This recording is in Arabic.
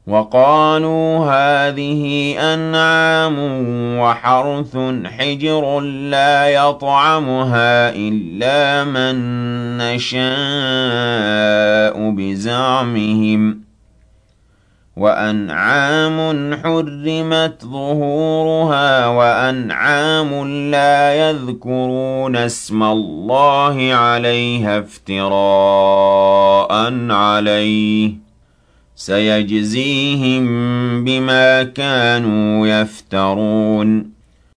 وَقَالُوا هَٰذِهِ أَنْعَامٌ وَحَرْثٌ حِجْرٌ لَّا يَطْعَمُهَا إِلَّا مَن نَّشَاءُ بِزَعْمِهِمْ ۚ وَأَنْعَامٌ حُرِّمَتْ ظُهُورُهَا وَأَنْعَامٌ لَّا يَذْكُرُونَ اسْمَ اللَّهِ عَلَيْهَا افْتِرَاءً عَلَيْهِ ۚ سَيَجْزِيهِم بِمَا كَانُوا يَفْتَرُونَ